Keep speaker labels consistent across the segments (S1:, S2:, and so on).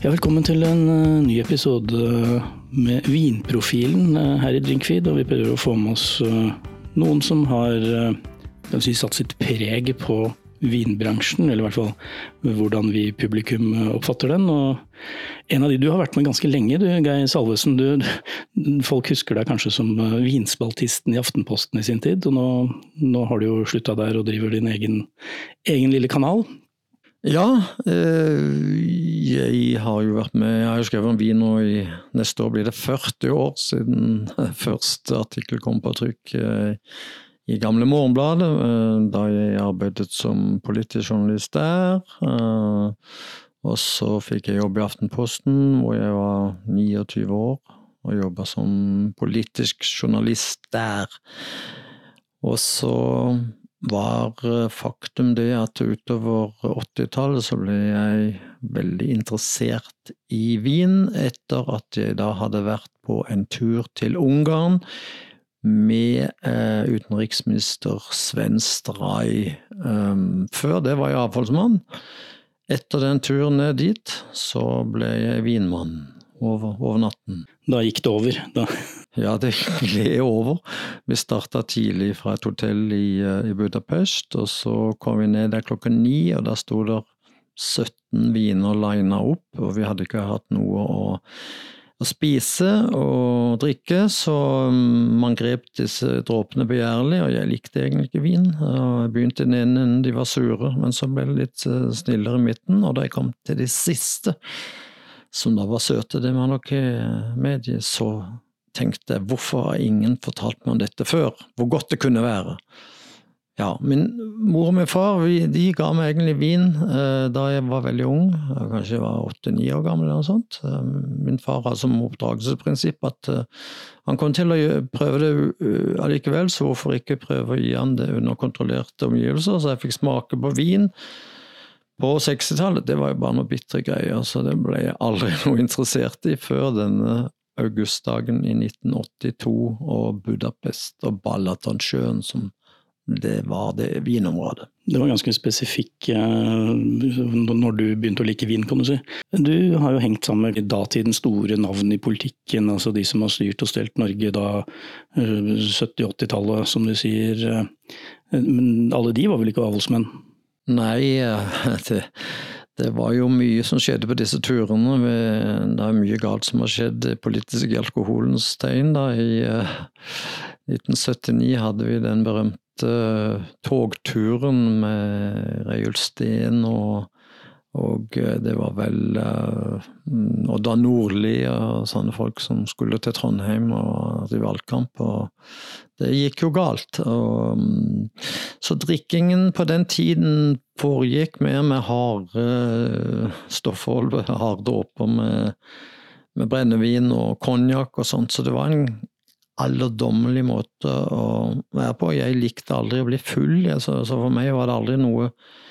S1: Ja, velkommen til en ny episode med vinprofilen her i Drinkfeed, og vi prøver å få med oss noen som har satt sitt preg på vinbransjen, eller i hvert fall hvordan vi publikum oppfatter den. Og en av de du har vært med ganske lenge, du, Geir Salvesen, folk husker deg kanskje som vinspaltisten i Aftenposten i sin tid, og nå har du jo sluttet der og driver din egen lille kanal.
S2: Ja, jeg har jo vært med, jeg har jo skrevet om vin nå neste år blir det 40 år siden første artikkel kom på trykk i gamle Morgenbladet, da jeg arbeidet som politisk journalist der, og så fikk jeg jobb i Aftenposten, hvor jeg var 29 år, og jobbet som politisk journalist der. Og så var faktum det at utover 80-tallet så ble jeg veldig interessert i vin etter at jeg da hadde vært på en tur til Ungarn med utenriksminister Sven Stray. Før det var jeg avholdsmann. Etter den turen ned dit så ble jeg vinmann over natten.
S1: Da gikk det over, da.
S2: Ja, det ble over. Vi startet tidlig fra et hotell i Budapest, og så kom vi ned der klokken 9, og da stod der 17 viner linet opp, og vi hadde ikke hatt noe å spise og drikke, så man grep disse dråpene begjærlig, og jeg likte egentlig ikke vin. Jeg begynte den ene, de var sure, men så ble det litt snillere i midten, og da jeg kom til de siste, som da var søte, det man nok medgir, så tenkte jeg, hvorfor har ingen fortalt meg om dette før? Hvor godt det kunne være? Ja, min mor og min far, de ga meg egentlig vin da jeg var veldig ung, kanskje jeg var 8-9 år gammel eller noe sånt. Min far har som oppdragelsesprinsipp at han kom til å prøve det allikevel, så hvorfor ikke prøve å gi han det under kontrollerte omgivelser, så jeg fikk smake på vin. På 60-tallet, det var jo bare noe bitre greier, så det ble jeg aldri noe interessert i før denne augustdagen i 1982 og Budapest og Balatonsjøen som det var det vinområdet.
S1: Det var ganske spesifikk når du begynte å like vin, kan du si. Du har jo hengt sammen med datidens store navn i politikken, altså de som har styrt og stelt Norge da 70-80-tallet, som du sier. Men alle de var vel ikke avholdsmenn?
S2: Nei, det var jo mye som skjedde på disse turene. Det er mye galt som har skjedd politisk i alkoholens tegn. Da. I 1979 hadde vi den berømte togturen med Reiulf Steen og det var vel Odda Nordli og sånne folk som skulle til Trondheim og til valgkamp, og det gikk jo galt. Så drikkingen på den tiden foregikk mer med harde stoffhold, harde dråper med brennevin og konjakk og sånt, så det var en alderdommelig måte å være på. Jeg likte aldri å bli full, så for meg var det aldri noe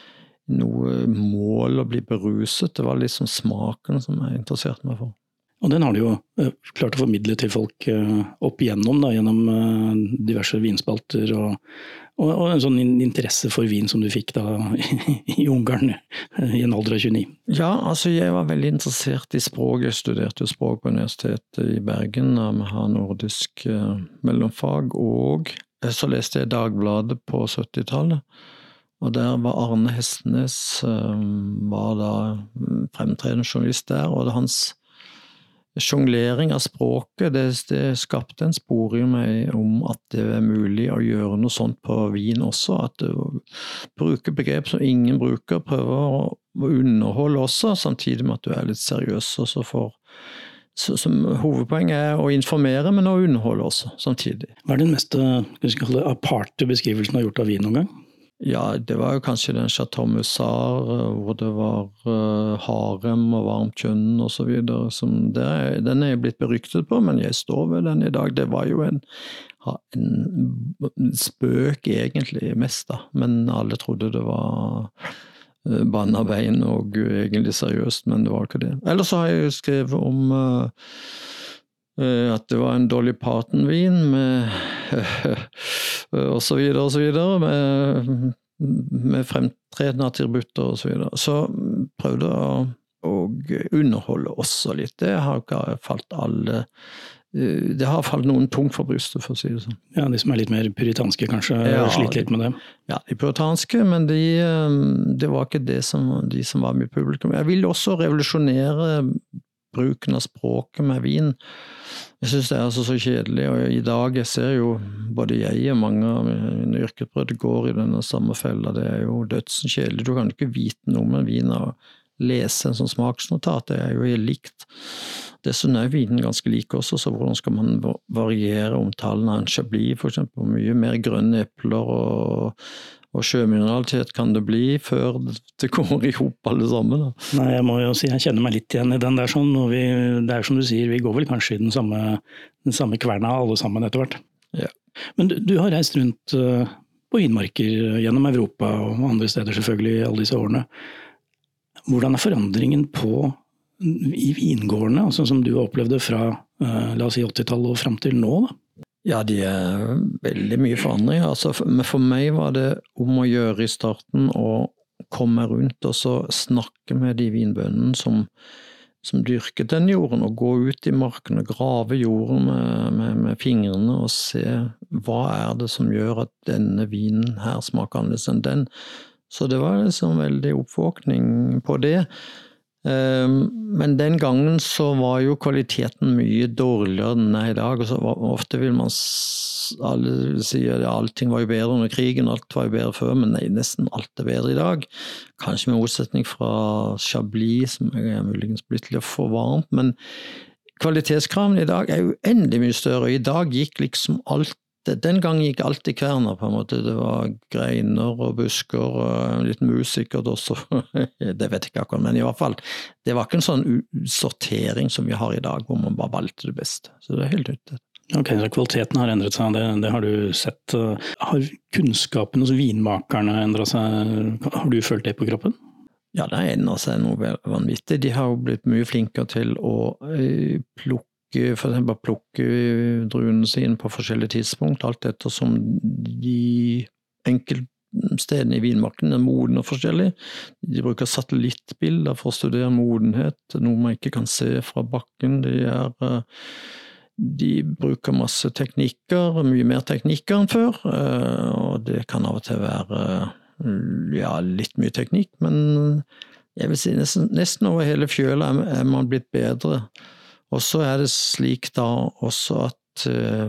S2: mål å bli beruset. Det var liksom smaken som jeg interesserte meg for.
S1: Og den har du jo klart å formidle til folk opp igjennom, da, gjennom diverse vinspalter og en sånn interesse for vin som du fikk da i Ungarn i en alder av 29.
S2: Ja, altså jeg var veldig interessert i språk. Jeg studerte jo språk på universitetet i Bergen, med har nordisk mellomfag, og så leste jeg Dagbladet på 70-tallet. Og der var Arne Hestnes, var da fremtredende journalist der, og hans sjonglering av språket, det skapte en spor i meg om at det er mulig å gjøre noe sånt på vin også, at du bruker begrep som ingen bruker, prøver å underholde også, samtidig med at du er litt seriøs, og så hovedpoenget er å informere, men å underholde også samtidig.
S1: Hva er den mest aparte beskrivelsen du har gjort av vin noen gang?
S2: Ja, det var jo kanskje den Chateau Musar, hvor det var harem og varmt kjønn og så videre. Den er jeg blitt beryktet på, men jeg står ved den i dag. Det var jo en spøk egentlig mest da, men alle trodde det var bannebein og egentlig seriøst, men det var ikke det. Ellers så har jeg skrevet om at det var en Dolly Parton-vin og så videre med fremtredende attributter og så videre. Så prøvde jeg å underholder også litt. Det har ikke falt alle. Det har falt noen tungt for brystet, for å si det sånn.
S1: Ja, de som litt mer puritanske kanskje, sliter litt med det.
S2: Ja, de puritanske, men det var ikke de som var med i publikum. Jeg vil også revolusjonere bruken av språket med vin. Jeg synes det er så kjedelig, og i dag jeg ser jo både jeg og mange av mine yrkesbrødre går i denne samme fella. Det er jo dødsen kjedelig. Du kan ikke vite noe med vin og lese en sånn smaksnotat. Det er jo helt likt. Dessuten er vinen ganske lik også, så hvordan skal man variere omtalen av en Chablis, for eksempel? Mye mer grønne epler og sjømineralitet kan det bli før det går i hop alle sammen. Da.
S1: Nei, jeg må jo si, jeg kjenner meg litt igjen i den der sånn, og det er som du sier, vi går vel kanskje i den samme kverna alle sammen etter hvert.
S2: Ja. Men
S1: du har reist rundt på vinmarker gjennom Europa og andre steder selvfølgelig i alle disse årene. Hvordan er forandringen i vingårdene, altså som du opplevde fra, la oss si 80-tallet og frem til nå da?
S2: Ja, de er veldig mye forandring. Altså, for meg var det om å gjøre i starten å komme rundt og så snakke med de vinbøndene som dyrket den jorden, og gå ut i marken og grave jorden med fingrene og se hva er det som gjør at denne vinen her smaker annerledes enn den. Så det var liksom veldig oppvåkning på det. Men den gangen så var jo kvaliteten mye dårligere enn i dag, og så ofte vil man alle si at allting var jo bedre under krigen, alt var jo bedre før, men nei, nesten alt er bedre i dag. Kanskje med motsetning fra Chablis, som er muligens blitt litt for varmt, men kvalitetskravene i dag er jo endelig mye større, og i dag gikk liksom alt. Den gang gikk alt i kverner på en måte, det var greiner og busker og litt mus sikkert også, det vet jeg ikke akkurat, men i hvert fall, det var ikke en sånn sortering som vi har i dag, hvor man bare valgte det beste, så det er helt nytt.
S1: Ok, så kvaliteten har endret seg, det har du sett. Har kunnskapen hos vinmakerne endret seg, har du følt det på kroppen?
S2: Ja, det endret seg noe vanvittig, de har jo blitt mye flinkere til å for eksempel plukke druene sine på forskjellige tidspunkt, alt etter som de enkeltstedene i vinmarken er modne og forskjellig. De bruker satellittbilder for å studere modenhet, noe man ikke kan se fra bakken. De bruker masse teknikker, mye mer teknikker enn før, og det kan av og til være litt mye teknikk, men jeg vil si nesten over hele fjøla er man blitt bedre. Og så er det slik da også at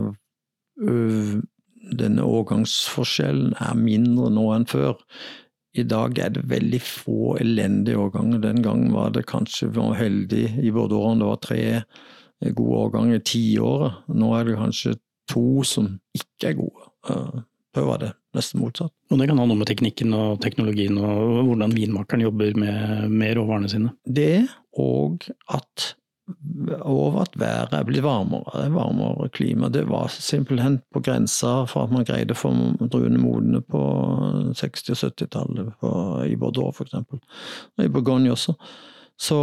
S2: denne årgangsforskjellen er mindre nå enn før. I dag er det veldig få elendige årganger. Den gangen var det kanskje heldig i Bordeaux, det var 3 gode årganger i 10 år. Nå er det kanskje 2 som ikke er gode. Før var det nesten motsatt.
S1: Og det kan ha noe med teknikken og teknologien og hvordan vinmakeren jobber med råvarene sine.
S2: Det og at været er blitt varmere klima. Det var simpelthen på grensa for at man greide å få druene modne på 60- og 70-tallet i Bordeaux for eksempel, og i Bourgogne også. Så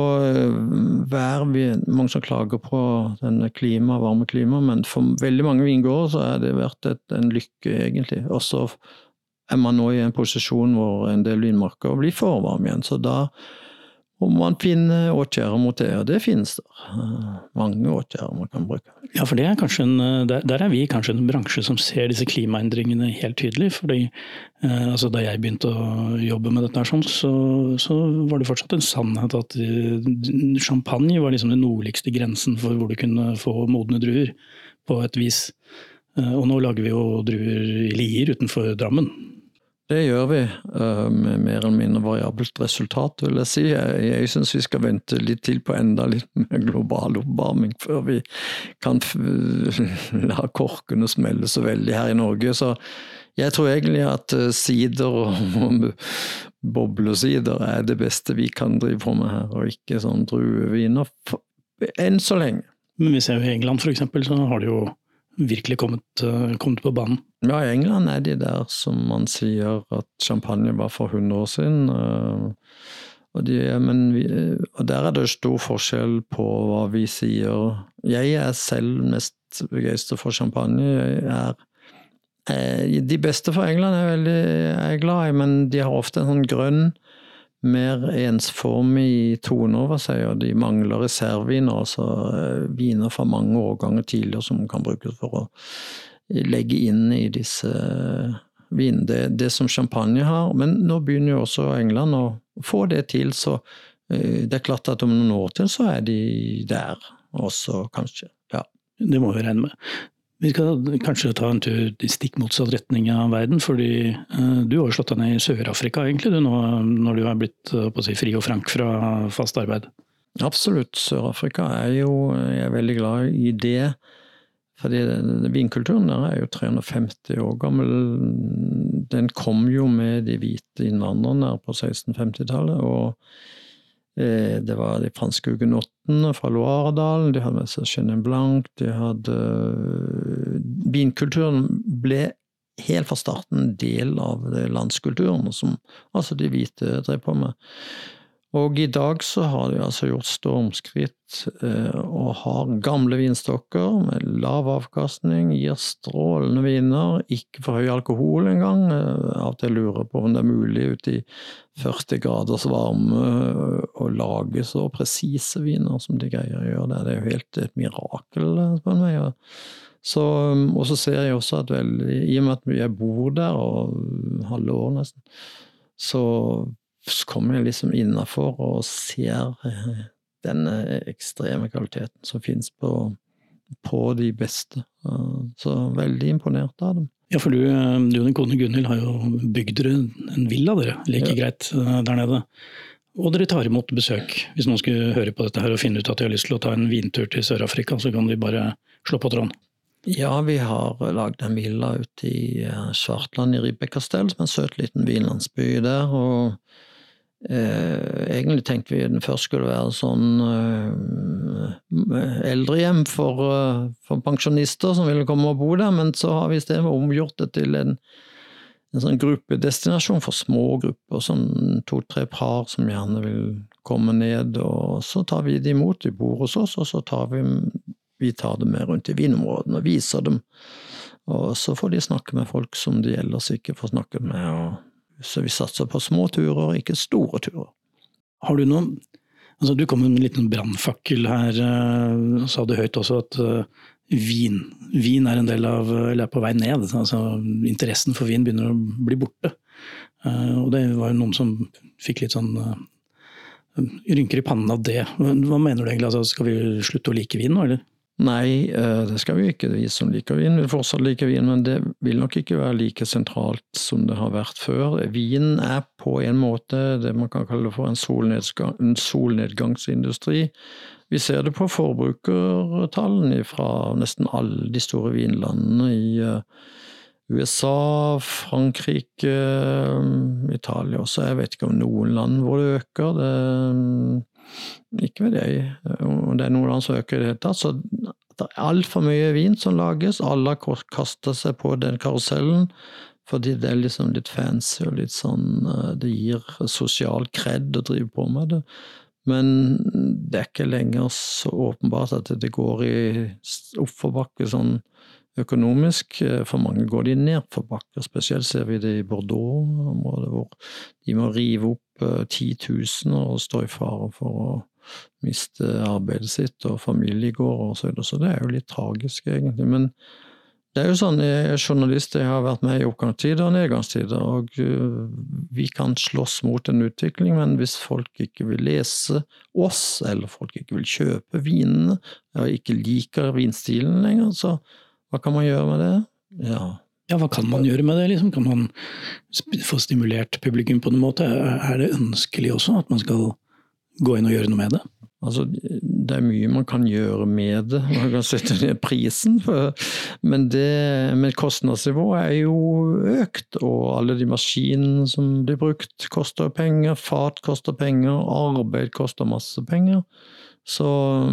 S2: mange som klager på denne varme klima, men for veldig mange vingårder så er det vært en lykke egentlig. Og så er man nå i en posisjon hvor en del vinmarker blir for varme igjen, så da må man finne åtgjerder mot det, og det finnes der. Mange åtgjerder man kan bruke.
S1: Ja, for det er kanskje der er vi kanskje en bransje som ser disse klimaendringene helt tydelig, fordi altså da jeg begynte å jobbe med dette så var det fortsatt en sannhet at champagne var liksom den nordligste grensen for hvor du kunne få modne druer på et vis. Og nå lager vi jo druer i Lier utenfor Drammen.
S2: Det gjør vi, med mer eller mindre variabelt resultat, vil jeg si. Jeg synes vi skal vente litt til på enda litt mer global oppvarming før vi kan la korkene smelle så veldig her i Norge. Så jeg tror egentlig at sider og boblesider er det beste vi kan drive på med her, og ikke sånn drueviner enn så lenge.
S1: Men vi ser jo i England for eksempel, så har det jo virkelig kommet på banen.
S2: Ja, i England er de der som man sier at champagne var for 100 år siden, og der er det stor forskjell på hva vi sier. Jeg er selv mest begeistret for champagne. De beste fra England er jeg glad i, men de har ofte en sånn grønn mer ensformig tone over seg, og de mangler reserveviner, altså viner fra mange årganger tidligere som kan brukes for å legge inn i disse vin, det som champagne har, men nå begynner jo også England å få det til, så det klart at om noen år til så de der også, kanskje, ja.
S1: Det må vi regne med. Vi skal kanskje ta en tur i stikk motsatt retning av verden, fordi du har jo slått deg ned i Sør-Afrika egentlig, nå, når du har blitt på å si, fri og frank fra fast arbeid.
S2: Absolutt, Sør-Afrika jeg er veldig glad i det, fordi vinkulturen der jo 350 år gammel. Den kom jo med de hvite innvandrerne på 1650-tallet, og det var de franske hugenottene fra Loiredalen, de hadde med seg Chenin Blanc, vinkulturen ble helt fra starten en del av landskulturen, som altså de hvite drev på med. Og i dag så har de altså gjort stormskritt og har gamle vinstokker med lav avkastning, gir strålende viner, ikke for høy alkohol engang. Av og til lurer på om det mulig ut i 40 graders varme å lage så presise viner som de greier å gjøre. Det jo helt et mirakel på en vei. Så, og så ser jeg også at i og med at jeg bor der og halve år nesten, så kommer jeg liksom innenfor og ser denne ekstreme kvaliteten som finnes på de beste. Så veldig imponert av dem.
S1: Ja, for du og din kone Gunhild har jo bygd dere en villa dere, like greit der nede. Og dere tar imot besøk. Hvis noen skulle høre på dette her og finne ut at de har lyst til å ta en vintur til Sør-Afrika, så kan de bare slå på tråden.
S2: Ja, vi har laget en villa ute i Svartland i Ribbekkastell, som en søt liten vinlandsby der, og egentlig tenkte vi den først skulle være sånn eldrehjem for pensjonister som ville komme og bo der, men så har vi i stedet omgjort det til en sånn gruppedestinasjon for små grupper, sånn 2-3 par som gjerne vil komme ned, og så tar vi de imot, de bor hos oss, og så tar vi tar dem med rundt i vinområdene og viser dem, og så får de snakke med folk som de ellers ikke får snakke med, og så vi satser på små turer, ikke store turer.
S1: Har du noen, altså du kom med en liten brannfakkel her, sa du høyt også at vin en del av, eller på vei ned, altså interessen for vin begynner å bli borte. Og det var jo noen som fikk litt sånn rynker i pannen av det. Hva mener du egentlig, altså skal vi slutte å like vin nå, eller?
S2: Nei, det skal vi ikke. Vi som liker vin vil fortsatt like vin, men det vil nok ikke være like sentralt som det har vært før. Vin på en måte det man kan kalle for en solnedgangsindustri. Vi ser det på forbrukertallene fra nesten alle de store vinlandene i USA, Frankrike, Italia også. Jeg vet ikke om noen land hvor det øker. Ikke ved det. Og det noen land som øker i det hele tatt, så det alt for mye vin som lages. Alle kaster seg på den karusellen, fordi det liksom litt fancy og litt sånn, det gir sosial kred å drive på med det. Men det ikke lenger så åpenbart at det går i oppforbakke sånn økonomisk. For mange går de ned for bakker, spesielt ser vi det i Bordeaux-området, hvor de må rive opp 10 000 og stå i fare for å miste arbeidet sitt og familiegård og så videre. Så det jo litt tragisk egentlig, men det jo sånn, jeg journalist, jeg har vært med i oppgangstider og nedgangstider, og vi kan slåss mot en utvikling, men hvis folk ikke vil lese oss, eller folk ikke vil kjøpe vinene, og ikke liker vinstilen lenger, så hva kan man gjøre med det?
S1: Ja, hva kan man gjøre med det? Liksom? Kan man få stimulert publikum på noen måte? Det ønskelig også at man skal gå inn og gjøre noe med det?
S2: Altså, det mye man kan gjøre med det. Man kan sette ned prisen, men kostnadsnivået jo økt, og alle de maskinene som blir brukt koster penger, fat koster penger, arbeid koster masse penger. Så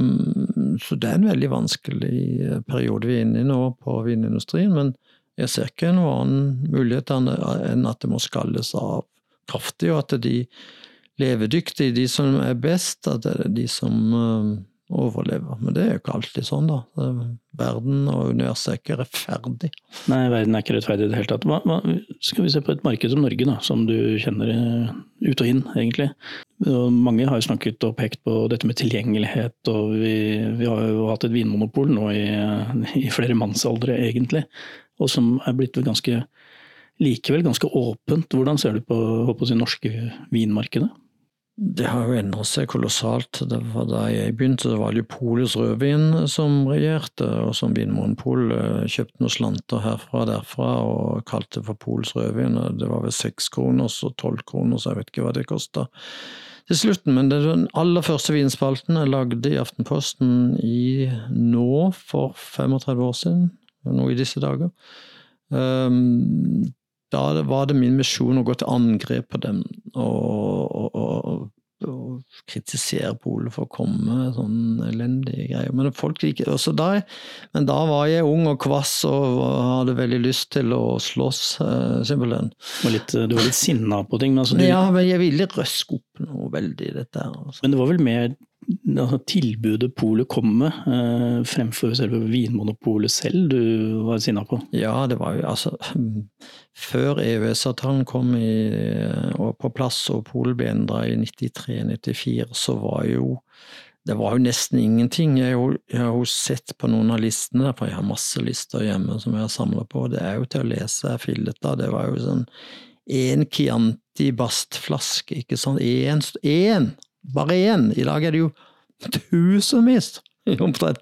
S2: det en veldig vanskelig periode vi inne i nå på vinindustrien, men jeg ser ikke noen annen mulighet enn at det må skalles av kraftig, og at de levedyktige, de som best, at det de som overleve. Men det er jo ikke alltid sånn, da. Verden og universet er ikke rettferdig.
S1: Nei, verden er ikke rettferdig i det hele tatt. Skal vi se på et marked som Norge, da, som du kjenner ut og inn, egentlig. Og mange har jo snakket og pekt på dette med tilgjengelighet, og vi har jo hatt et vinmonopol nå i flere mannsaldre, egentlig, og som er blitt likevel ganske åpent. Hvordan ser du på det norske vinmarkedet?
S2: Det har jo endret seg kolossalt. Det var da jeg begynte, det var jo Polets rødvin som regjerte, og som Vinmonopol kjøpte noen slanter herfra og derfra og kalte det for Polets rødvin. Det var vel 6 kroner og 12 kroner, så jeg vet ikke hva det kostet til slutten. Men det er den aller første vinspalten jeg lagde i Aftenposten nå for 35 år siden, nå i disse dager. Da var det min misjon å gå til angrep på dem og kritisere Polet for å komme med sånne elendige greier. Men folk liker også da. Men da var jeg ung og kvass og hadde veldig lyst til å slåss, simpelthen.
S1: Du var litt sinna på ting? Men altså
S2: ja, men jeg ville røske opp noe veldig i dette her. Altså. Men
S1: det var vel mer tilbudet Polet kom med, fremfor selve vinmonopolet selv du var sinna på?
S2: Ja, det var jo før EØS-avtalen kom på plass og Polet ble endret i 93-94, så det var jo nesten ingenting. Jeg har jo sett på noen av listene, for jeg har masse lister hjemme som jeg har samlet på. Det er jo til å lese filleta. Det var jo sånn en Chianti bastflaske, ikke sant? Bare én. I dag er det jo tusenvis omtrent.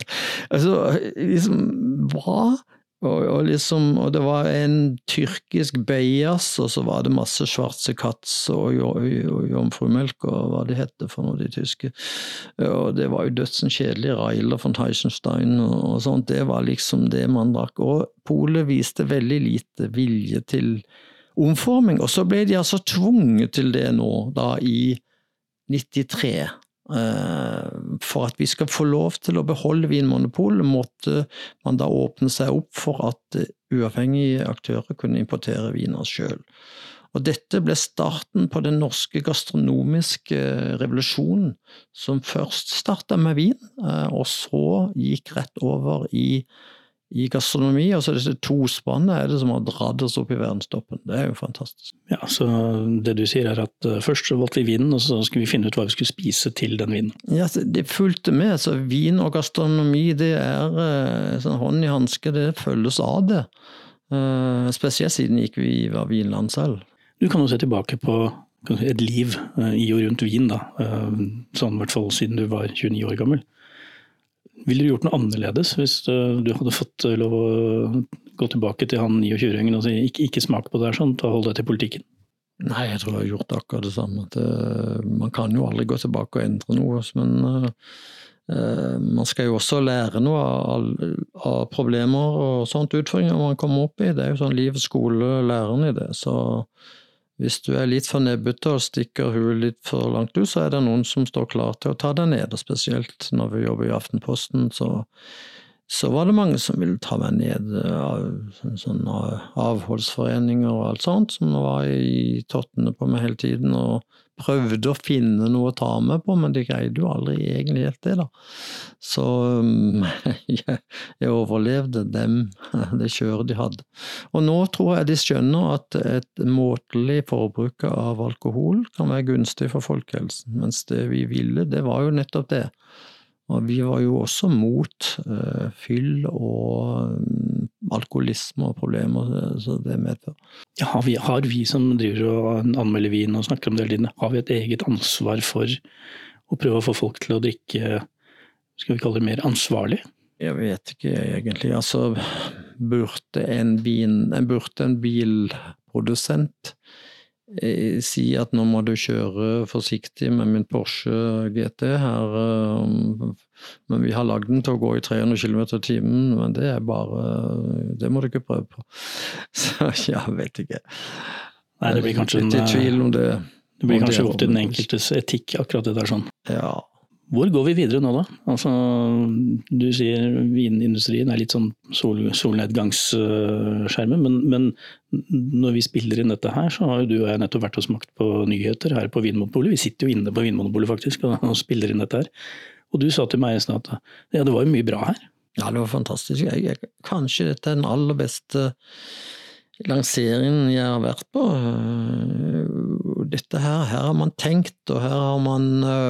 S2: Hva? Og det var en tyrkisk Beyas, og så var det masse Schwarze Katz og Jomfrumelk, og hva det heter for noe, de tyske. Og det var jo dødsen kjedelig, Reiler von Heichenstein og sånt. Det var liksom det man drakk. Og Polet viste veldig lite vilje til omforming, og så ble de altså tvunget til det nå, da i 93. For at vi skal få lov til å beholde Vinmonopolet, måtte man da åpne seg opp for at uavhengige aktører kunne importere viner selv. Og dette ble starten på den norske gastronomiske revolusjonen, som først startet med vin, og så gikk rett over i gastronomi, og så disse tospannet det som har dratt oss opp i verdenstoppen. Det er jo fantastisk.
S1: Ja, så det du sier at først så valgte vi vinen, og så skulle vi finne ut hva vi skulle spise til den vinen.
S2: Ja, det fulgte med. Så vin og gastronomi, det sånn hånd i handske, det følges av det. Spesielt siden ikke vi var vinland selv.
S1: Du kan jo se tilbake på et liv i og rundt vin, da. Sånn i hvert fall siden du var 29 år gammel. Ville du gjort noe annerledes hvis du hadde fått lov å gå tilbake til han 29-åringen og si ikke smak på det her sånn, ta hold deg til politikken?
S2: Nei, jeg tror jeg har gjort akkurat det samme. Man kan jo aldri gå tilbake og endre noe, men man skal jo også lære noe av problemer og sånt utfordringer man kommer opp i. Det er jo sånn liv, skole, læreren i det, så hvis du litt for nebbete og stikker huet litt for langt ut, så det noen som står klar til å ta deg ned, og spesielt når vi jobber i Aftenposten, så var det mange som ville ta meg ned av sånne avholdsforeninger og alt sånt, som var i tottene på meg hele tiden, og prøvde å finne noe å ta med på, men de greide jo aldri egentlig helt det da. Så jeg overlevde det kjøret de hadde. Og nå tror jeg de skjønner at et måtelig forbruk av alkohol kan være gunstig for folkehelsen, mens det vi ville, det var jo nettopp det. Og vi var jo også mot fyll og alkoholisme og problemer, så det medfører.
S1: Ja, har vi som driver og anmelder vin og snakker om det hele tiden, har vi et eget ansvar for å prøve å få folk til å drikke, skal vi kalle det mer ansvarlig?
S2: Jeg vet ikke egentlig, burde en bilprodusent si at nå må du kjøre forsiktig med min Porsche GT her, men vi har lagd den til å gå i 300 km i timen, men det det må du ikke prøve på. Så jeg vet ikke.
S1: Nei, det blir kanskje
S2: litt i tvil om det.
S1: Det blir kanskje opp til den enkeltes etikk, akkurat det der sånn.
S2: Ja.
S1: Hvor går vi videre nå da? Du sier vinindustrien litt sånn solnedgangsskjermen, men når vi spiller inn dette her, så har jo du og jeg nettopp vært og smakt på nyheter her på Vinmonopolet. Vi sitter jo inne på Vinmonopolet faktisk og spiller inn dette her. Og du sa til meg i sted at ja, det var jo mye bra her.
S2: Ja, det var fantastisk. Kanskje dette er den aller beste lanseringen jeg har vært på. Dette her har man tenkt, og her har man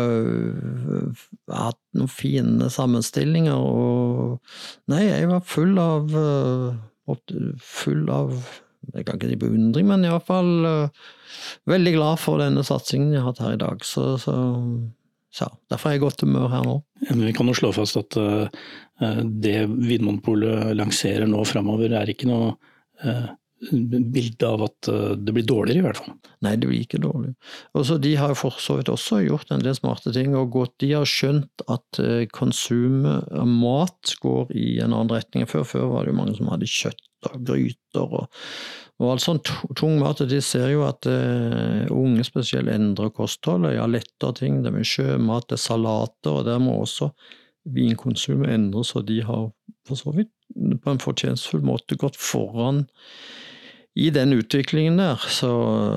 S2: hatt noen fine sammenstillinger, og nei, jeg var full av jeg kan ikke si beundring, men i hvert fall veldig glad for denne satsingen jeg har hatt her i dag, så derfor er jeg godt humør her nå.
S1: Ja, men vi kan jo slå fast at det Vinmonopolet lanserer nå fremover er ikke noe bilde av at det blir dårligere i hvert fall.
S2: Nei, det blir ikke dårlig. Og så de har jo for så vidt også gjort en del smarte ting, og de har skjønt at konsumet av mat går i en annen retning enn før. Før var det jo mange som hadde kjøtt og gryter og alt sånn tung mat, og de ser jo at unge spesielt endrer kostholdet, ja, lettere ting, det med sjømat, det salater, og der må også vinkonsumet endres, og de har for så vidt på en fortjenstfull måte gått foran i den utviklingen der, så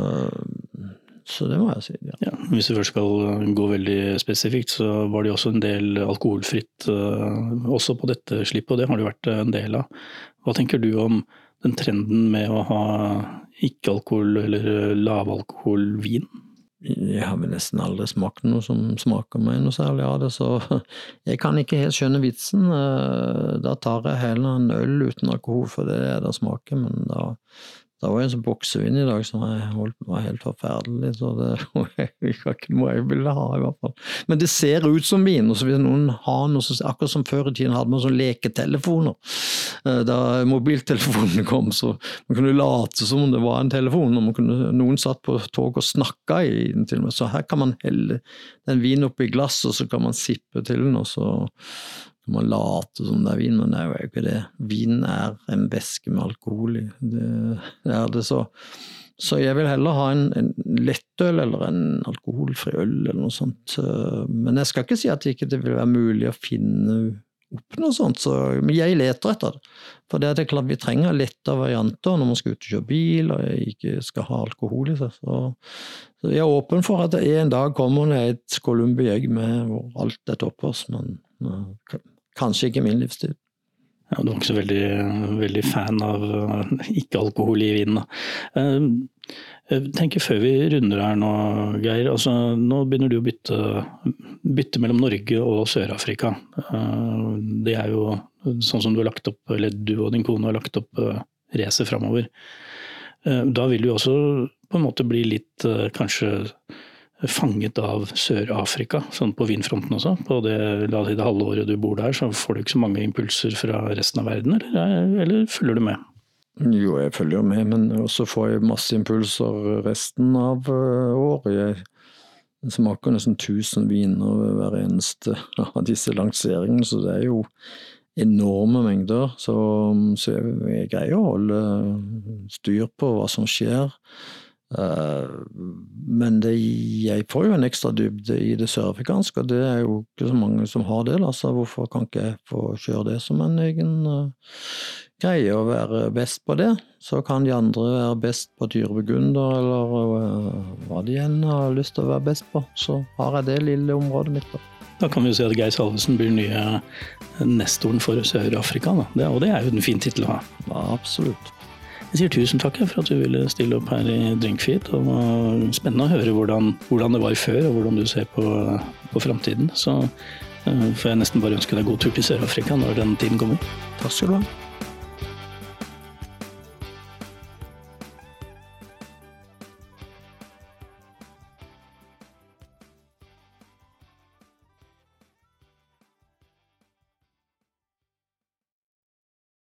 S2: det må jeg si, ja.
S1: Ja, hvis vi først skal gå veldig spesifikt, så var det jo også en del alkoholfritt også på dette slippet, og det har det vært en del av. Hva tenker du om den trenden med å ha ikke-alkohol eller lavalkoholvin?
S2: Jeg har vel nesten aldri smakt noe som smaker meg noe særlig av det, så jeg kan ikke helt skjønne vitsen. Da tar jeg heller en øl uten alkohol, for det er det smaker, men da var jeg en sånn boksevin i dag som var helt forferdelig, så det var ikke noe jeg ville ha i hvert fall. Men det ser ut som vin, og så hvis noen har noe, akkurat som før i tiden hadde man sånne leketelefoner. Da mobiltelefonene kom, så man kunne late som om det var en telefon, og noen satt på tog og snakket i den til og med, så her kan man helle den vin opp i glass, og så kan man sippe til den, og så man later som det er vin, men det er jo ikke det. Vin er en væske med alkohol i. Det er det så. Så jeg vil heller ha en lettøl eller en alkoholfri øl eller noe sånt. Men jeg skal ikke si at det ikke vil være mulig å finne opp noe sånt, men jeg leter etter det. For det er klart vi trenger lette varianter når man skal ut og kjøre bil, og jeg ikke skal ha alkohol i seg. Så jeg er åpen for at en dag kommer det et Columbi egg med hvor alt er toppers, men kanskje ikke min livstid.
S1: Ja, du er ikke så veldig fan av ikke-alkohol i vinen. Jeg tenker før vi runder her nå, Geir, altså nå begynner du å bytte mellom Norge og Sør-Afrika. Det er jo sånn som du har lagt opp, eller du og din kone har lagt opp race fremover. Da vil du også på en måte bli litt kanskje fanget av Sør-Afrika, sånn på vinfronten også. På det halve året du bor der, så får du ikke så mange impulser fra resten av verden, eller følger du med?
S2: Jo, jeg følger med, men også får jeg masse impulser resten av året. Jeg smaker nesten 1000 viner hver eneste av disse lanseringene, så det er jo enorme mengder, så jeg greier å holde styr på hva som skjer. Men jeg får jo en ekstra dybde i det sørafrikanske, og det er jo ikke så mange som har det, så hvorfor kan ikke jeg få kjøre det som en egen greie å være best på det? Så kan de andre være best på dyrebegunder, eller hva de enn har lyst til å være best på, så har jeg det lille området mitt da.
S1: Da kan vi jo si at Geir Salvesen blir nye nestoren for Sør-Afrika, da. Og det er jo en fin titel å ha.
S2: Ja, absolutt.
S1: Jeg sier tusen takk for at du ville stille opp her i Drinkfeed, og det var spennende å høre hvordan det var før, og hvordan du ser på fremtiden. Så får jeg nesten bare ønske deg god tur til Sør-Afrika når den tiden kommer.
S2: Takk skal du ha.